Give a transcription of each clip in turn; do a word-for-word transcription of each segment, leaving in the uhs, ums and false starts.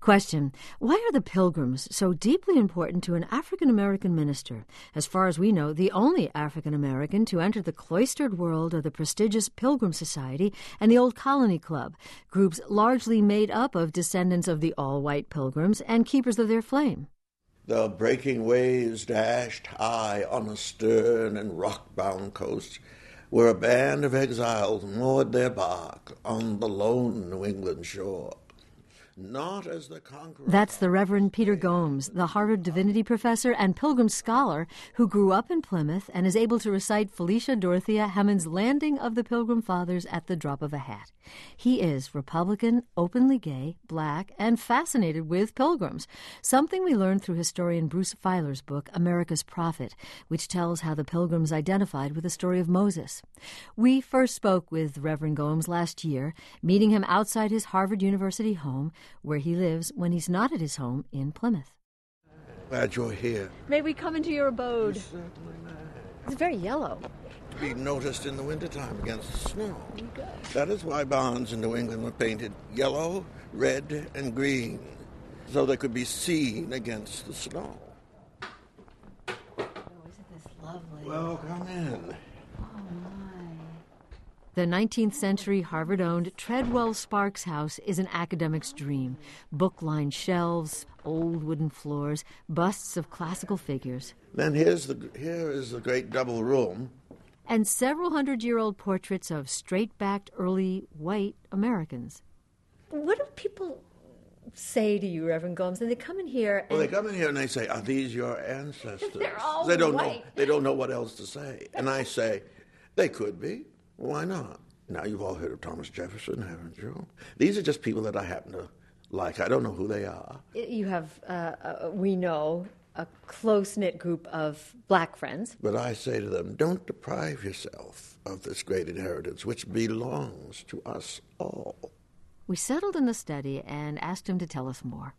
Question: why are the Pilgrims so deeply important to an African-American minister, as far as we know, the only African-American to enter the cloistered world of the prestigious Pilgrim Society and the Old Colony Club, groups largely made up of descendants of the all-white Pilgrims and keepers of their flame? The breaking waves dashed high on a stern and rock-bound coast, where a band of exiles moored their bark on the lone New England shore. Not as the conqueror. That's the Reverend Peter Gomes, the Harvard divinity professor and Pilgrim scholar who grew up in Plymouth and is able to recite Felicia Dorothea Hammond's Landing of the Pilgrim Fathers at the drop of a hat. He is Republican, openly gay, black, and fascinated with pilgrims, something we learned through historian Bruce Feiler's book, America's Prophet, which tells how the Pilgrims identified with the story of Moses. We first spoke with Reverend Gomes last year, meeting him outside his Harvard University home, where he lives when he's not at his home in Plymouth. Glad you're here. May we come into your abode? You certainly may. It's very yellow. To be noticed in the wintertime against the snow. That is why barns in New England were painted yellow, red, and green, so they could be seen against the snow. Oh, isn't this lovely? Well, come in. The nineteenth century Harvard-owned Treadwell Sparks House is an academic's dream. Book-lined shelves, old wooden floors, busts of classical figures. Then here's the here is the great double room. And several hundred-year-old portraits of straight-backed early white Americans. What do people say to you, Reverend Gomes? And they come in here and... Well, they come in here and they say, are these your ancestors? They're all they don't white. know They don't know what else to say. And I say, they could be. Why not? Now, you've all heard of Thomas Jefferson, haven't you? These are just people that I happen to like. I don't know who they are. You have, uh, uh, we know, a close-knit group of black friends. But I say to them, don't deprive yourself of this great inheritance, which belongs to us all. We settled in the study and asked him to tell us more.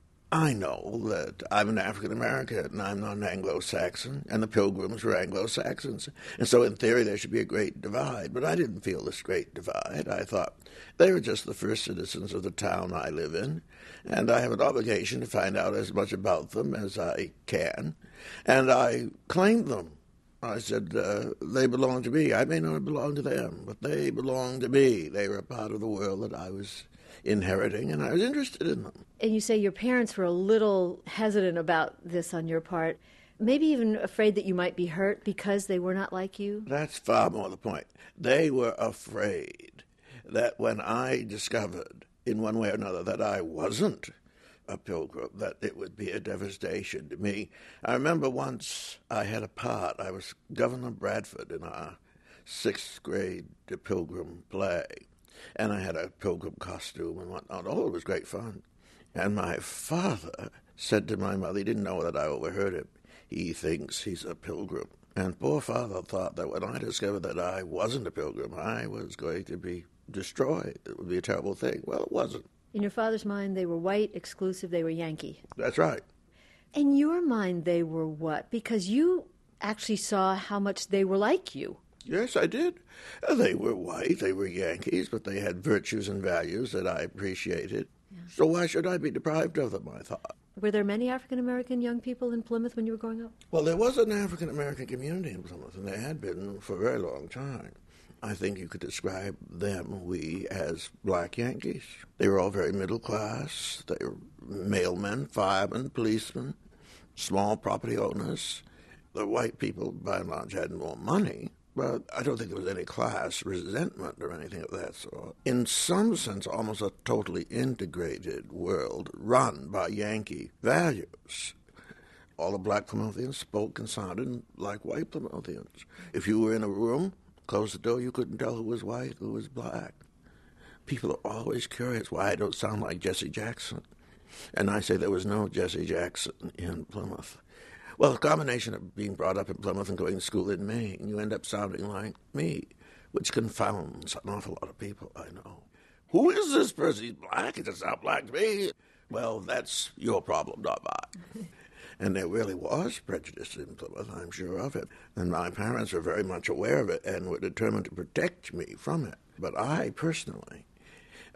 I know that I'm an African-American and I'm not an Anglo-Saxon, and the Pilgrims were Anglo-Saxons. And so in theory there should be a great divide, but I didn't feel this great divide. I thought they were just the first citizens of the town I live in, and I have an obligation to find out as much about them as I can. And I claimed them. I said, uh, they belong to me. I may not belong to them, but they belong to me. They were a part of the world that I was inheriting, and I was interested in them. And you say your parents were a little hesitant about this on your part, maybe even afraid that you might be hurt because they were not like you? That's far more the point. They were afraid that when I discovered, in one way or another, that I wasn't a pilgrim, that it would be a devastation to me. I remember once I had a part. I was Governor Bradford in our sixth grade Pilgrim play. And I had a pilgrim costume and whatnot. Oh, it was great fun. And my father said to my mother, he didn't know that I overheard him, he thinks he's a pilgrim. And poor father thought that when I discovered that I wasn't a pilgrim, I was going to be destroyed. It would be a terrible thing. Well, it wasn't. In your father's mind, they were white, exclusive, they were Yankee. That's right. In your mind, they were what? Because you actually saw how much they were like you. Yes, I did. Uh, they were white, they were Yankees, but they had virtues and values that I appreciated. Yeah. So why should I be deprived of them, I thought. Were there many African-American young people in Plymouth when you were growing up? Well, there was an African-American community in Plymouth, and there had been for a very long time. I think you could describe them, we, as black Yankees. They were all very middle class. They were mailmen, firemen, policemen, small property owners. The white people, by and large, had more money. But I don't think there was any class resentment or anything of that sort. In some sense, almost a totally integrated world run by Yankee values. All the black Plymouthians spoke and sounded like white Plymouthians. If you were in a room, close the door, you couldn't tell who was white, who was black. People are always curious why I don't sound like Jesse Jackson. And I say there was no Jesse Jackson in Plymouth. Well, a combination of being brought up in Plymouth and going to school in Maine, you end up sounding like me, which confounds an awful lot of people I know. Who is this person? He's black. He doesn't sound black to me. Well, that's your problem, not mine. And there really was prejudice in Plymouth, I'm sure of it. And my parents were very much aware of it and were determined to protect me from it. But I, personally,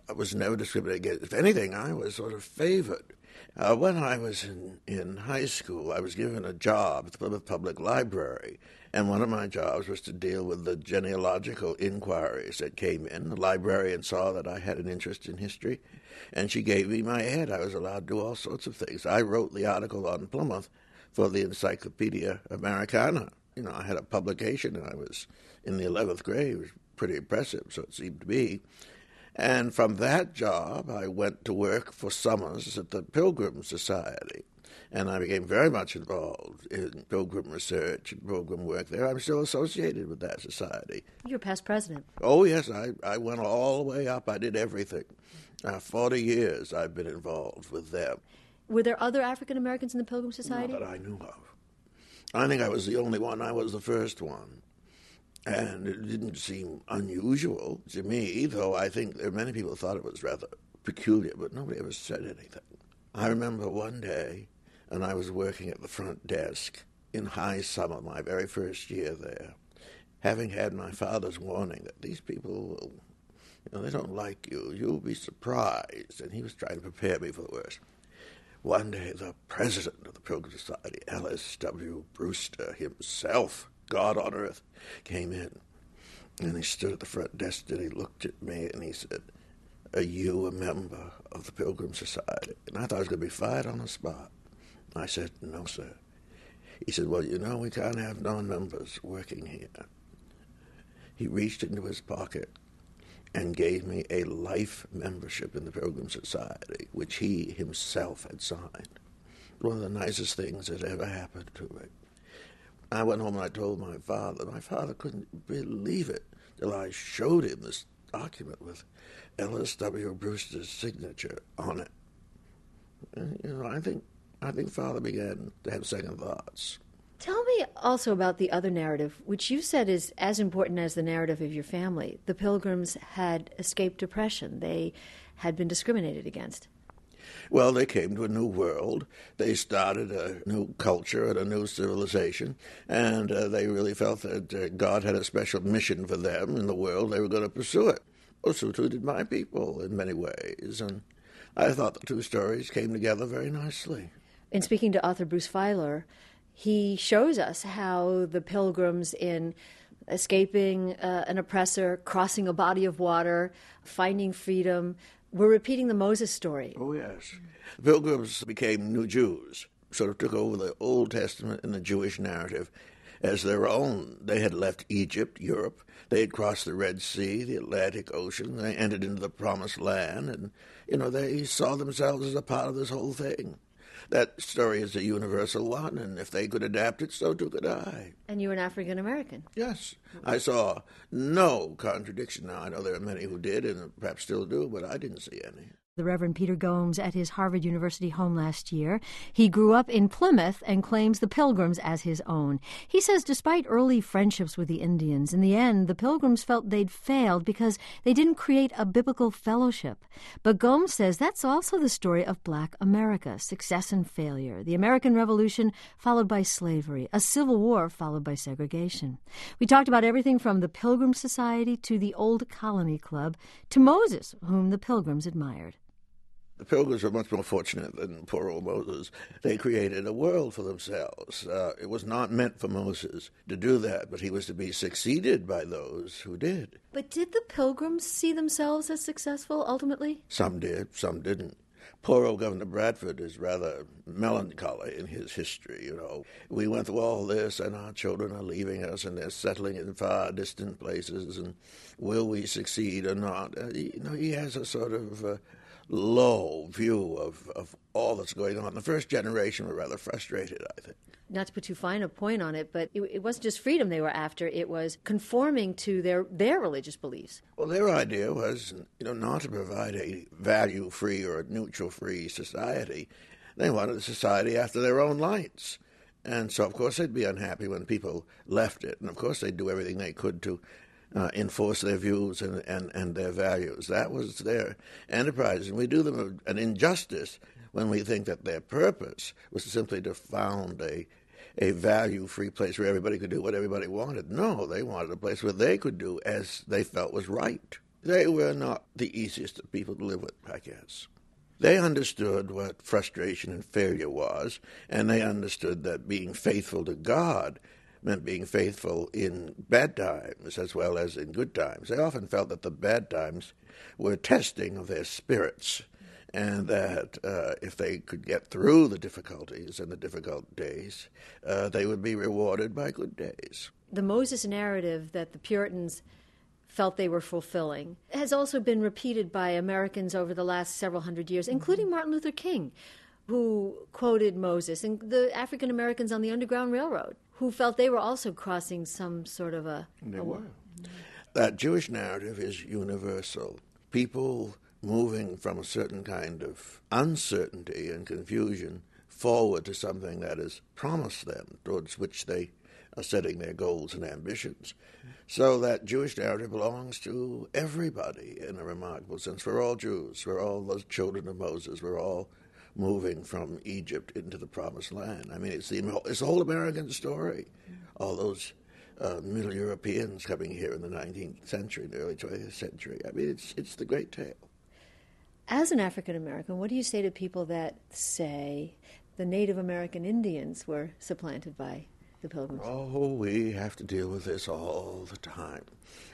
I was never discriminated against. If anything, I was sort of favored. Uh, when I was in, in high school, I was given a job at the Plymouth Public Library, and one of my jobs was to deal with the genealogical inquiries that came in. The librarian saw that I had an interest in history, and she gave me my head. I was allowed to do all sorts of things. I wrote the article on Plymouth for the Encyclopedia Americana. You know, I had a publication, and I was in the eleventh grade. It was pretty impressive, so it seemed to be. And from that job, I went to work for summers at the Pilgrim Society, and I became very much involved in pilgrim research and pilgrim work there. I'm still associated with that society. You're past president. Oh, yes, I, I went all the way up. I did everything. Uh, forty years I've been involved with them. Were there other African Americans in the Pilgrim Society? Not that I knew of. I think I was the only one. I was the first one. And it didn't seem unusual to me, though I think there are many people who thought it was rather peculiar, but nobody ever said anything. I remember one day, and I was working at the front desk in high summer, my very first year there, having had my father's warning that these people will, you know, they don't like you, you'll be surprised, and he was trying to prepare me for the worst. One day, the president of the Pilgrim Society, Ellis W. Brewster himself, God on earth, came in, and he stood at the front desk and he looked at me and he said, "Are you a member of the Pilgrim Society?" And I thought I was going to be fired on the spot. I said, "No, sir." He said, "Well, you know, we can't have non-members working here." He reached into his pocket and gave me a life membership in the Pilgrim Society, which he himself had signed. One of the nicest things that ever happened to me. I went home and I told my father. My father couldn't believe it till I showed him this document with Ellis W. Brewster's signature on it. And, you know, I think I think Father began to have second thoughts. Tell me also about the other narrative, which you said is as important as the narrative of your family. The Pilgrims had escaped oppression. They had been discriminated against. Well, they came to a new world. They started a new culture and a new civilization, and uh, they really felt that uh, God had a special mission for them in the world. They were going to pursue it. Oh, so too did my people in many ways, and I thought the two stories came together very nicely. In speaking to author Bruce Feiler, he shows us how the Pilgrims, in escaping uh, an oppressor, crossing a body of water, finding freedom, we're repeating the Moses story. Oh, yes. The Pilgrims became new Jews, sort of took over the Old Testament and the Jewish narrative as their own. They had left Egypt, Europe. They had crossed the Red Sea, the Atlantic Ocean. They entered into the Promised Land, and, you know, they saw themselves as a part of this whole thing. That story is a universal one, and if they could adapt it, so too could I. And you were an African American. Yes. I saw no contradiction. Now, I know there are many who did, and perhaps still do, but I didn't see any. The Reverend Peter Gomes at his Harvard University home last year. He grew up in Plymouth and claims the Pilgrims as his own. He says despite early friendships with the Indians, in the end, the Pilgrims felt they'd failed because they didn't create a biblical fellowship. But Gomes says that's also the story of Black America, success and failure, the American Revolution followed by slavery, a civil war followed by segregation. We talked about everything from the Pilgrim Society to the Old Colony Club to Moses, whom the Pilgrims admired. The Pilgrims were much more fortunate than poor old Moses. They created a world for themselves. Uh, it was not meant for Moses to do that, but he was to be succeeded by those who did. But did the Pilgrims see themselves as successful ultimately? Some did, some didn't. Poor old Governor Bradford is rather melancholy in his history, you know. We went through all this, and our children are leaving us, and they're settling in far distant places, and will we succeed or not? Uh, you know, he has a sort of Uh, low view of, of all that's going on. The first generation were rather frustrated, I think. Not to put too fine a point on it, but it, it wasn't just freedom they were after. It was conforming to their, their religious beliefs. Well, their idea was, you know, not to provide a value-free or a neutral-free society. They wanted a society after their own lights. And so, of course, they'd be unhappy when people left it. And, of course, they'd do everything they could to Uh, enforce their views and, and, and their values. That was their enterprise. And we do them an injustice when we think that their purpose was simply to found a, a value-free place where everybody could do what everybody wanted. No, they wanted a place where they could do as they felt was right. They were not the easiest of people to live with, I guess. They understood what frustration and failure was, and they understood that being faithful to God meant being faithful in bad times as well as in good times. They often felt that the bad times were testing of their spirits, and that uh, if they could get through the difficulties and the difficult days, uh, they would be rewarded by good days. The Moses narrative that the Puritans felt they were fulfilling has also been repeated by Americans over the last several hundred years, including Martin Luther King, who quoted Moses, and the African Americans on the Underground Railroad, who felt they were also crossing some sort of a... They a were. That Jewish narrative is universal. People moving from a certain kind of uncertainty and confusion forward to something that is promised them, towards which they are setting their goals and ambitions. So that Jewish narrative belongs to everybody in a remarkable sense. We're all Jews. We're all those children of Moses. We're all moving from Egypt into the Promised Land. I mean, it's the, it's the whole American story. All those uh, Middle Europeans coming here in the nineteenth century, the early twentieth century. I mean, it's it's the great tale. As an African American, what do you say to people that say the Native American Indians were supplanted by the Pilgrims? Oh, we have to deal with this all the time.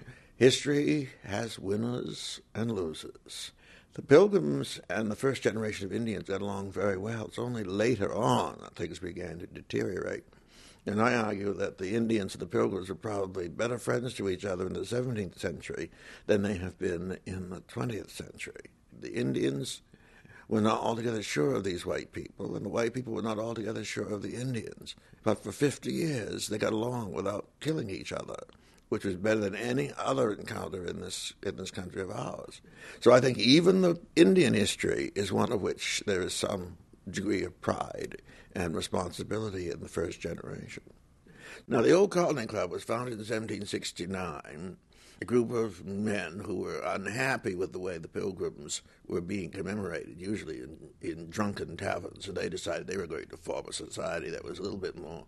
History has winners and losers. The Pilgrims and the first generation of Indians got along very well. It's only later on that things began to deteriorate. And I argue that the Indians and the Pilgrims were probably better friends to each other in the seventeenth century than they have been in the twentieth century. The Indians were not altogether sure of these white people, and the white people were not altogether sure of the Indians. But for fifty years, they got along without killing each other, which was better than any other encounter in this in this country of ours. So I think even the Indian history is one of which there is some degree of pride and responsibility in the first generation. Now, the Old Colony Club was founded in seventeen sixty-nine, a group of men who were unhappy with the way the Pilgrims were being commemorated, usually in, in drunken taverns, and they decided they were going to form a society that was a little bit more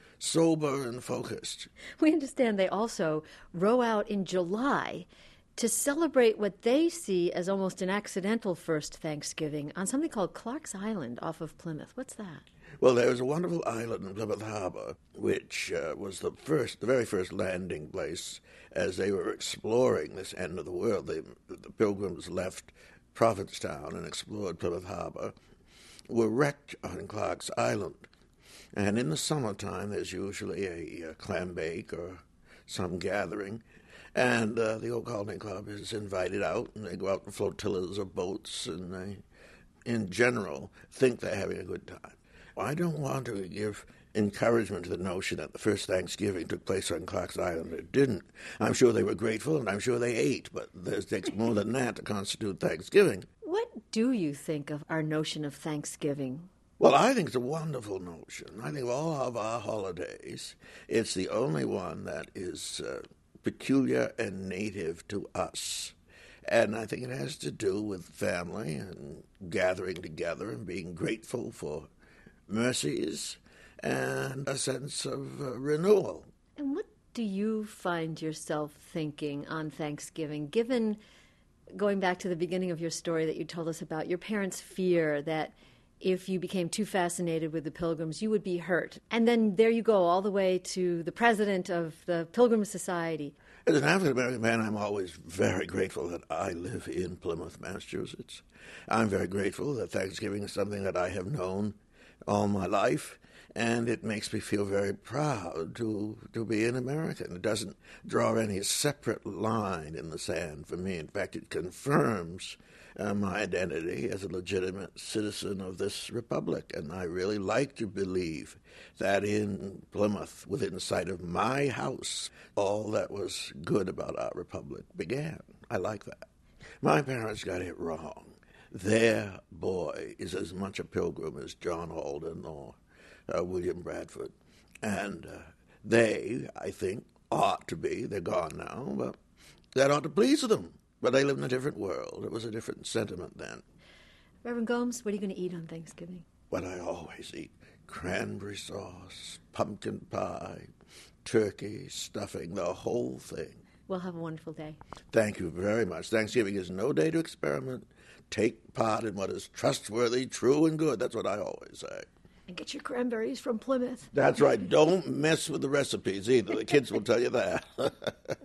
sober and focused. We understand they also row out in July to celebrate what they see as almost an accidental first Thanksgiving on something called Clark's Island off of Plymouth. What's that? Well, there was a wonderful island in Plymouth Harbor, which uh, was the first, the very first landing place as they were exploring this end of the world. They, the Pilgrims left Provincetown and explored Plymouth Harbor, were wrecked on Clark's Island. And in the summertime, there's usually a, a clam bake or some gathering, and uh, the Old Colony Club is invited out, and they go out in flotillas of boats, and they, in general, think they're having a good time. I don't want to give encouragement to the notion that the first Thanksgiving took place on Clark's Island. It didn't. I'm sure they were grateful, and I'm sure they ate, but it takes more than that to constitute Thanksgiving. What do you think of our notion of Thanksgiving? Well, I think it's a wonderful notion. I think of all of our holidays, it's the only one that is uh, peculiar and native to us. And I think it has to do with family and gathering together and being grateful for mercies and a sense of uh, renewal. And what do you find yourself thinking on Thanksgiving, given, going back to the beginning of your story that you told us about, your parents' fear that if you became too fascinated with the Pilgrims, you would be hurt? And then there you go, all the way to the president of the Pilgrim Society. As an African-American man, I'm always very grateful that I live in Plymouth, Massachusetts. I'm very grateful that Thanksgiving is something that I have known all my life, and it makes me feel very proud to to be an American. It doesn't draw any separate line in the sand for me. In fact, it confirms uh, my identity as a legitimate citizen of this republic, and I really like to believe that in Plymouth, within sight of my house, all that was good about our republic began. I like that. My parents got it wrong. Their boy is as much a Pilgrim as John Alden or uh, William Bradford. And uh, they, I think, ought to be. They're gone now, but that ought to please them. But they live in a different world. It was a different sentiment then. Reverend Gomes, what are you going to eat on Thanksgiving? What I always eat: cranberry sauce, pumpkin pie, turkey, stuffing, the whole thing. Well, have a wonderful day. Thank you very much. Thanksgiving is no day to experiment. Take part in what is trustworthy, true, and good. That's what I always say. And get your cranberries from Plymouth. That's right. Don't mess with the recipes either. The kids will tell you that.